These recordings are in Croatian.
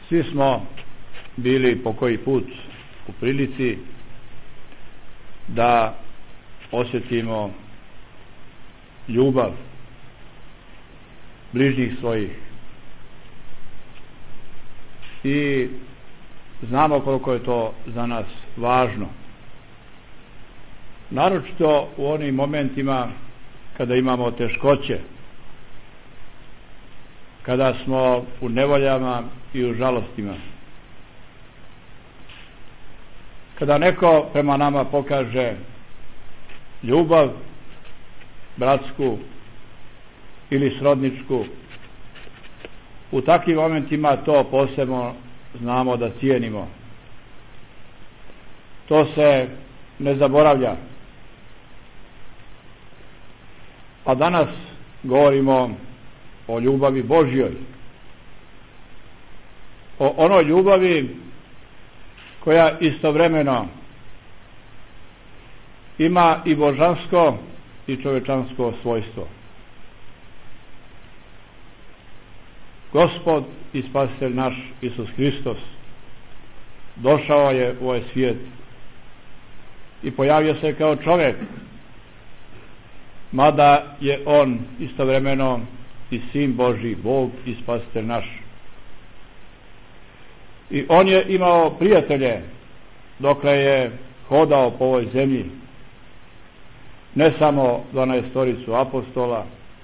Svi smo bili po koji put u prilici da osjetimo ljubav bližnjih svojih i znamo koliko je to za nas važno, naročito u onim momentima kada imamo teškoće, kada smo u nevoljama i u žalostima, kada neko prema nama pokaže ljubav bratsku ili srodničku. U takvim momentima to posebno znamo da cijenimo. To se ne zaboravlja. A danas govorimo o ljubavi Božjoj, o onoj ljubavi koja istovremeno ima i božansko i čovečansko svojstvo. Gospod i Spasitelj naš Isus Hristos došao je u ovaj svijet i pojavio se kao čovjek, mada je on istovremeno i Sin Božji, Bog i Spasitelj naš. I on je imao prijatelje dokle je hodao po ovoj zemlji, ne samo 12 apostola,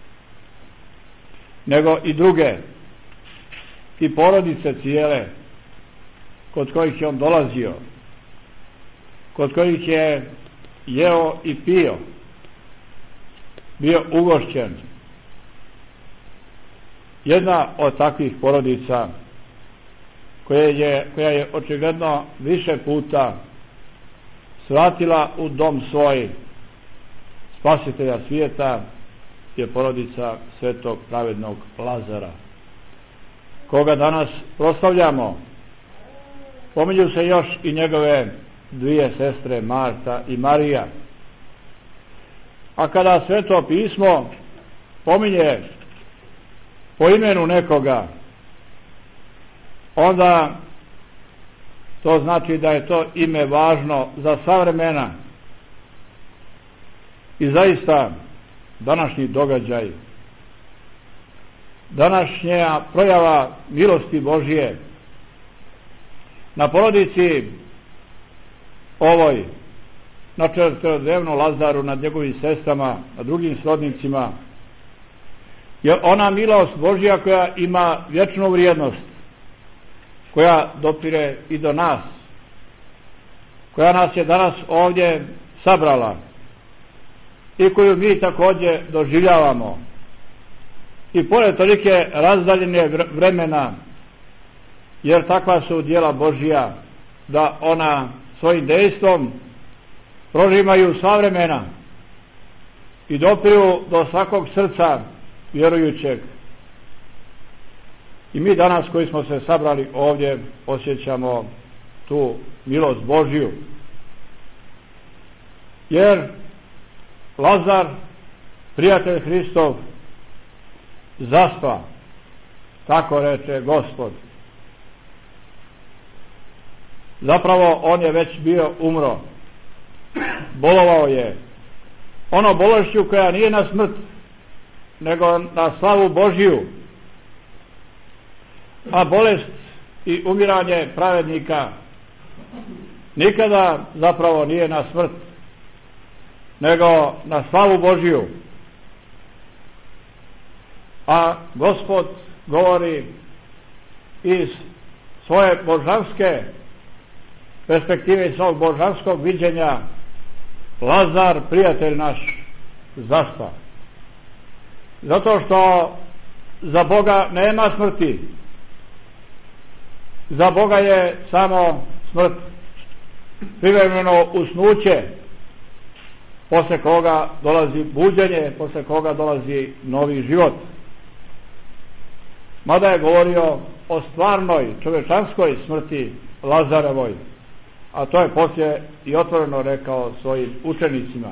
nego i druge, i porodice cijele kod kojih je on dolazio, kod kojih je jeo i pio, bio ugošćen. Jedna od takvih porodica koja je očigledno više puta svratila u dom svoj Spasitelja svijeta je porodica svetog pravednog Lazara, koga danas proslavljamo. Pominju se još i njegove dvije sestre, Marta i Marija. A kada Sveto pismo pominje po imenu nekoga, onda to znači da je to ime važno za sva vremena. I zaista današnji događaj, današnja projava milosti Božje na porodici ovoj, na četverodnevnom Lazaru, nad njegovim sestrama, na drugim srodnicima, je ona milost Božja koja ima vječnu vrijednost, koja dopire i do nas, koja nas je danas ovdje sabrala i koju mi također doživljavamo. I pored tolike razdaljine vremena, jer takva su djela Božja, da ona svojim dejstvom prožimaju sva vremena i dopiru do svakog srca vjerujućeg. I mi danas koji smo se sabrali ovdje osjećamo tu milost Božju, jer Lazar, prijatelj Hristov, zaspa, tako reče Gospod. Zapravo on je već bio umro, bolovao je, ono bolešću koja nije na smrt, nego na slavu Božju. A bolest i umiranje pravednika nikada zapravo nije na smrt, nego na slavu Božju. A Gospod govori iz svoje božanske perspektive, iz svog božanskog viđenja: Lazar, prijatelj naš, zaspa. Zato što za Boga nema smrti. Za Boga je samo smrt, privremeno usnuće, posle koga dolazi buđenje, posle koga dolazi novi život. Mada je govorio o stvarnoj čovečanskoj smrti Lazarevoj, a to je poslije i otvoreno rekao svojim učenicima.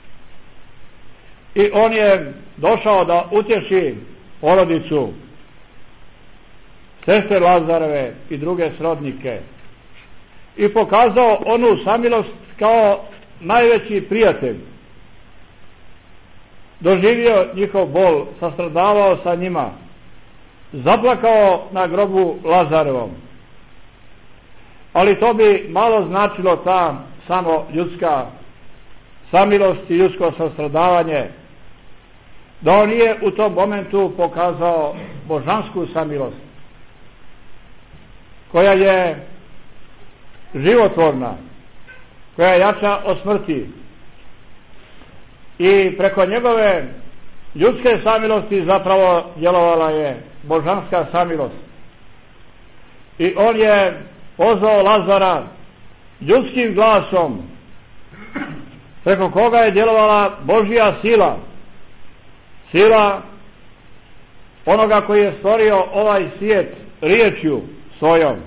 I on je došao da utješi porodicu sestre Lazareve i druge srodnike i pokazao onu samilost kao najveći prijatelj. Doživio njihov bol, sastradavao sa njima, zaplakao na grobu Lazarevom. Ali to bi malo značilo ta samo ljudska samilost i ljudsko sastradavanje, da on nije u tom momentu pokazao božansku samilost, koja je životvorna, koja je jača od smrti. I preko njegove ljudske samilosti zapravo djelovala je božanska samilost. I on je pozvao Lazara ljudskim glasom, preko koga je djelovala Božja sila, sila onoga koji je stvorio ovaj svijet riječju svojom.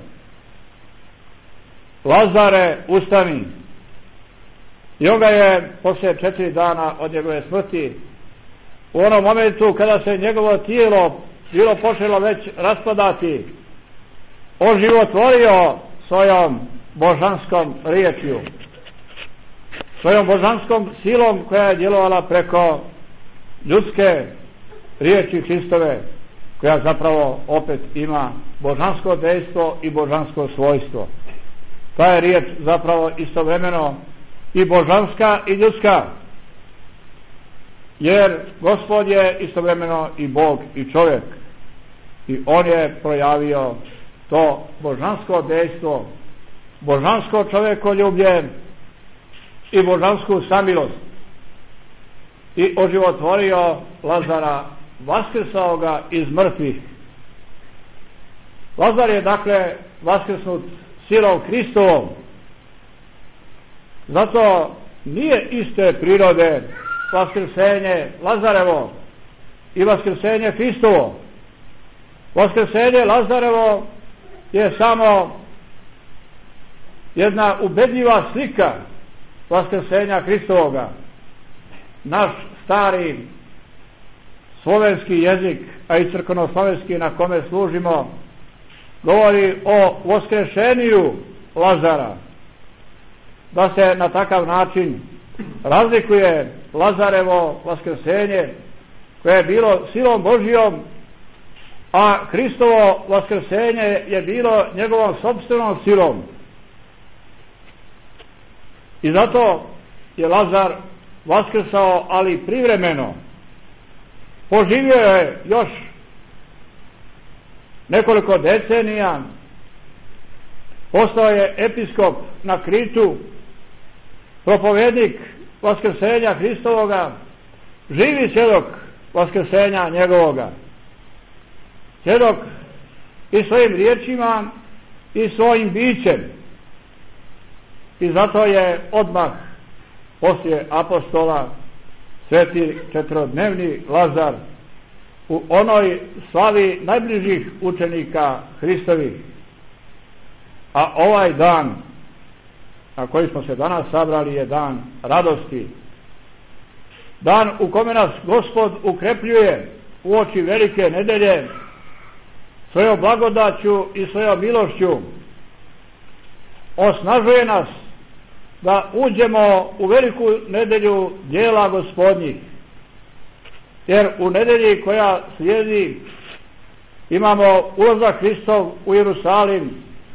Lazare, ustani. I on ga je poslije 4 dana od njegove smrti, u onom momentu kada se njegovo tijelo bilo počelo već raspadati, oživotvorio svojom božanskom riječju, svojom božanskom silom koja je djelovala preko ljudske riječi Hristove, koja zapravo opet ima božansko dejstvo i božansko svojstvo. Ta je riječ zapravo istovremeno i božanska i ljudska, jer Gospod je istovremeno i Bog i čovjek, i on je projavio to božansko dejstvo, božansko čovjekoljublje i božansku samilost i oživotvorio Lazara, vaskrsao ga iz mrtvih. Lazar je dakle vaskrsnut silom Hristovom. Zato nije iste prirode vaskrsenje Lazarevo i vaskrsenje Hristovo. Vaskrsenje Lazarevo je samo jedna ubedljiva slika vaskrsenja Hristovoga. Naš stari slovenski jezik, a i crkvenoslovenski na kome služimo, govori o vaskršenju Lazara, da se na takav način razlikuje Lazarevo vaskrsenje koje je bilo silom Božjom, a Hristovo vaskrsenje je bilo njegovom sopstvenom silom. I zato je Lazar vaskrsao, ali privremeno. Poživio je još nekoliko decenija, postao je episkop na Kritu, propovednik vaskrsenja Hristovoga, živi svjedok vaskrsenja njegovoga, svjedok i svojim riječima i svojim bićem. I zato je odmah poslije apostola sveti četverodnevni Lazar u onoj slavi najbližih učenika Hristovih. A ovaj dan na koji smo se danas sabrali je dan radosti, dan u kome nas Gospod ukrepljuje uoči velike nedelje svojom blagodaću i svojom milošću, osnažuje nas da uđemo u veliku nedelju djela Gospodnjih, jer u nedelji koja slijedi imamo ulazak Hristov u Jerusalim,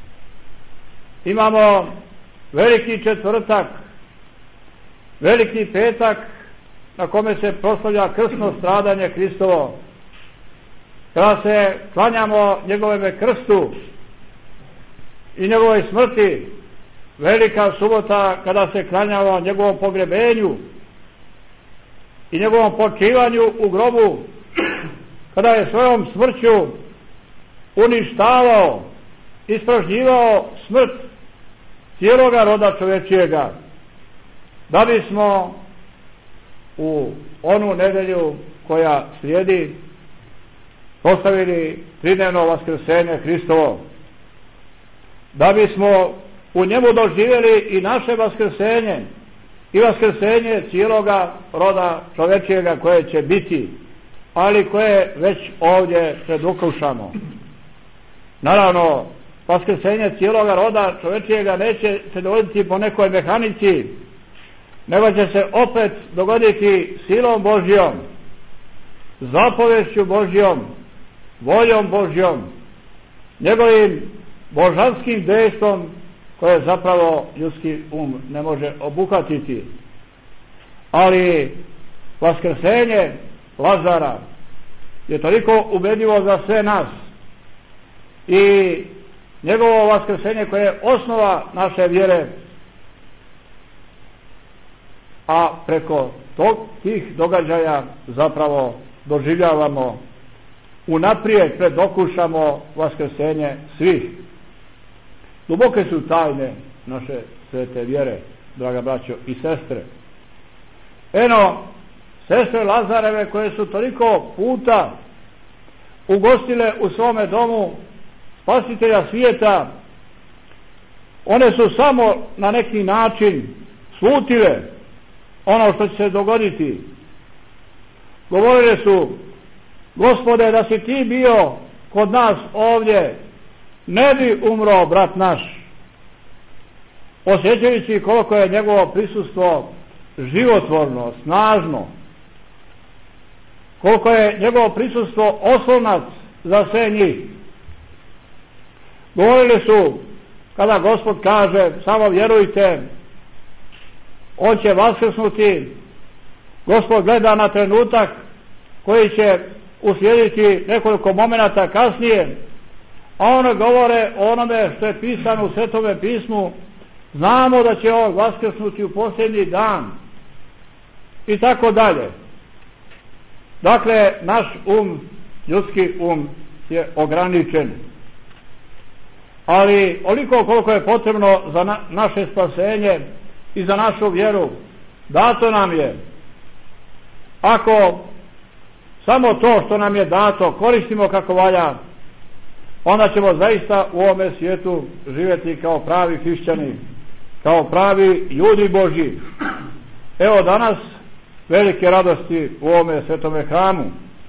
imamo veliki četvrtak, veliki petak na kome se proslavlja krsno stradanje Hristovo, kada se klanjamo njegovome krstu i njegovoj smrti, velika subota kada se klanjamo njegovom pogrebenju i njegovom počivanju u grobu, kada je svojom smrću uništavao, ispražnjivao smrt cijeloga roda čovječijega, da bismo u onu nedelju koja slijedi postavili tridnevno vaskrsenje Hristovo, da bismo u njemu doživjeli i naše vaskrsenje i vaskrsenje cijeloga roda čovječijega koje će biti, ali koje već ovdje predukušamo. Naravno, vaskrsenje cijeloga roda čovječijega neće se dogoditi po nekoj mehanici, nego će se opet dogoditi silom Božjom, zapovešću Božjom, voljom Božjom, njegovim božanskim dejstvom koje zapravo ljudski ne može obuhvatiti. Ali vaskrsenje Lazara je toliko ubedljivo za sve nas i njegovo vaskrsenje koje je osnova naše vjere, a preko tih događaja zapravo doživljavamo, unaprijed predokušamo vaskrsenje svih. Duboke su tajne naše svete vjere, draga braćo i sestre. Eno, sestre Lazareve koje su toliko puta ugostile u svome domu Spasitelja svijeta, one su samo na neki način slutile ono što će se dogoditi. Govorile su: Gospode, da si ti bio kod nas ovdje, ne bi umro brat naš. Osjećajući koliko je njegovo prisustvo životvorno, snažno, koliko je njegovo prisustvo oslonac za sve njih. Govorili su, kada Gospod kaže: samo vjerujte, on će vaskrsnuti. Gospod gleda na trenutak koji će uslijediti nekoliko momenata kasnije, a one govore o onome što je pisano u Svetome pismu. Znamo da će on vaskrsnuti u posljednji dan i tako dalje. Dakle, naš ljudski je ograničen, ali oliko koliko je potrebno za naše spasenje i za našu vjeru dato nam je. Ako samo to što nam je dato koristimo kako valja, onda ćemo zaista u ovome svijetu živjeti kao pravi hrišćani, kao pravi ljudi Božji. Evo danas velike radosti u ovome svetome hramu.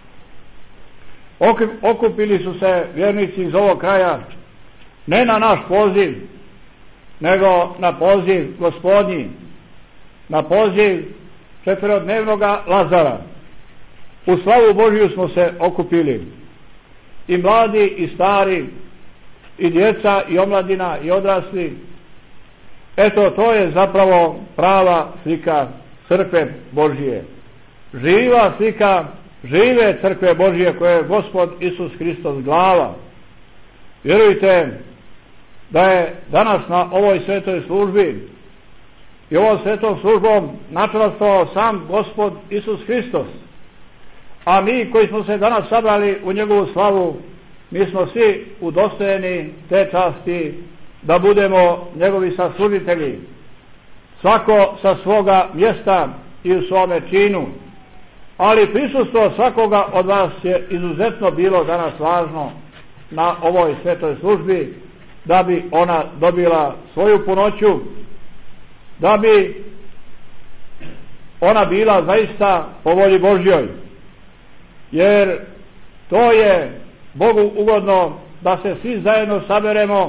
Okupili su se vjernici iz ovog kraja ne na naš poziv, nego na poziv Gospodnji, na poziv četverodnevnoga Lazara. U slavu Božju smo se okupili, i mladi i stari, i djeca i omladina i odrasli. Eto, to je zapravo prava slika crkve Božje, živa slika žive crkve Božje koje je Gospod Isus Hristos glava. Vjerujte da je danas na ovoj svetoj službi i ovom svetom službom načelastvovao sam Gospod Isus Hristos, a mi koji smo se danas sabrali u njegovu slavu, mi smo svi udostojeni te časti da budemo njegovi saslužitelji, svako sa svoga mjesta i u svome činu. Ali prisustvo svakoga od vas je izuzetno bilo danas važno na ovoj svetoj službi, da bi ona dobila svoju punoću, da bi ona bila zaista po volji Božjoj. Jer to je Bogu ugodno da se svi zajedno saberemo,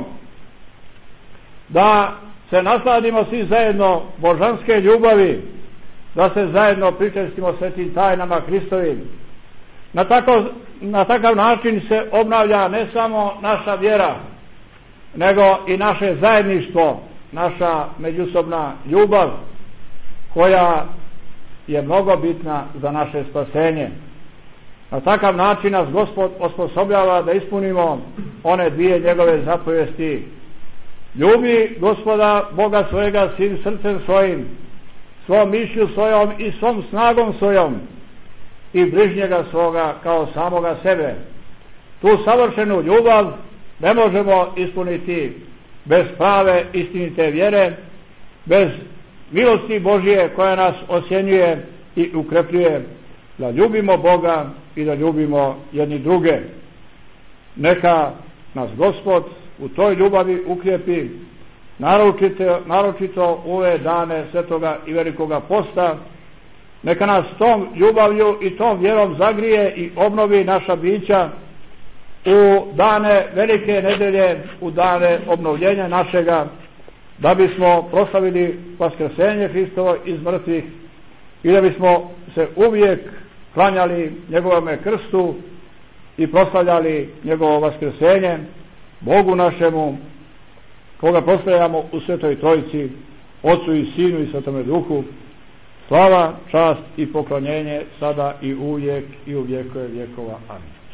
da se nasladimo svi zajedno božanske ljubavi, da se zajedno pričestimo svetim tajnama Hristovim. Na takav način se obnavlja ne samo naša vjera, nego i naše zajedništvo, naša međusobna ljubav, koja je mnogo bitna za naše spasenje. Na takav način nas Gospod osposobljava da ispunimo one dvije njegove zapovesti: ljubi Gospoda Boga svojega svim srcem svojim, svom mišlju svojom i svom snagom svojom, i bližnjega svoga kao samoga sebe. Tu savršenu ljubav ne možemo ispuniti bez prave istinite vjere, bez milosti Božje koja nas osjenjuje i ukrepljuje da ljubimo Boga i da ljubimo jedni druge. Neka nas Gospod u toj ljubavi ukrijepi, naročito u ove dane svetoga i velikoga posta. Neka nas tom ljubavlju i tom vjerom zagrije i obnovi naša bića, u dane velike nedelje, u dane obnovljenja našega, da bismo proslavili vaskrsenje Hristovo iz mrtvih i da bismo se uvijek klanjali njegovome krstu i proslavljali njegovo vaskrsenje, Bogu našemu, koga proslavljamo u Svetoj Trojici, Otcu i Sinu i Svetome Duhu, slava, čast i poklonjenje sada i uvijek i u vjekove vjekova. Amin.